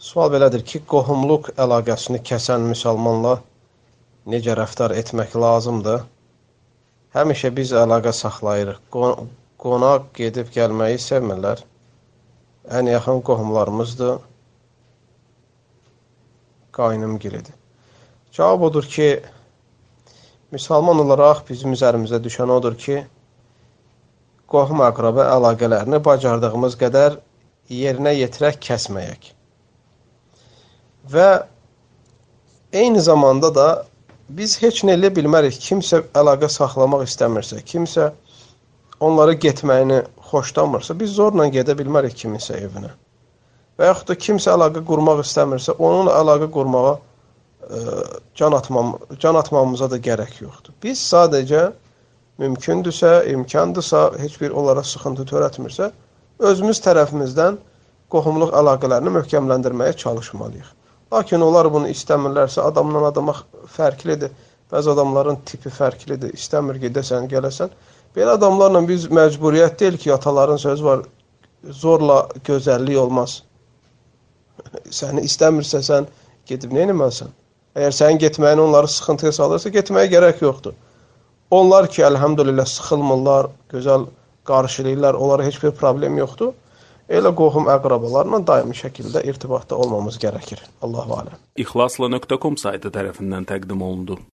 Sual belədir ki, qohumluq əlaqəsini kəsən müsəlmanla necə rəftar etmək lazımdır? Həmişə biz əlaqə saxlayırıq. Qonaq gedib gəlməyi sevmirlər. Ən yaxın qohumlarımızdır. Qaynımgilidir. Cavab odur ki, müsəlman olaraq bizim üzərimizə düşən odur ki, qohum-əqrəbə əlaqələrini bacardığımız qədər yerinə yetirək, kəsməyək. Və eyni zamanda da biz heç nə elə bilmərik, kimsə əlaqə saxlamaq istəmirsə, kimsə onları getməyini xoşlamırsa, biz zorla gedə bilmərik kiminsə evinə. Və yaxud da kimsə əlaqə qurmaq istəmirsə, onunla əlaqə qurmağa can atmamıza da gərək yoxdur. Biz sadəcə mümkündürsə, imkandırsa, heç bir onlara sıxıntı törətmirsə, özümüz tərəfimizdən qohumluq əlaqələrini möhkəmləndirməyə çalışmalıyıq. Lakin onlar bunu istəmirlərsə, adamdan adama fərqlidir. Bəzi adamların tipi fərqlidir. İstəmir gedəsən, gələsən. Belə adamlarla biz məcburiyyət deyil ki, ataların sözü var, zorla gözəllik olmaz. Səni istəmirsə, sən gedib nə etməlisən? Əgər sənin getməyin onları sıxıntıya salırsa, getməyə gərək yoxdur. Onlar ki, əlhəmdülillah, sıxılmırlar, gözəl qarşılayırlar, onlara heç bir problem yoxdur. Elə qohum-əqrabalarla daimi şəkildə irtibatda olmamız gərəkir. Allahu aləm. İxlasla.com saytı tərəfindən təqdim olundu.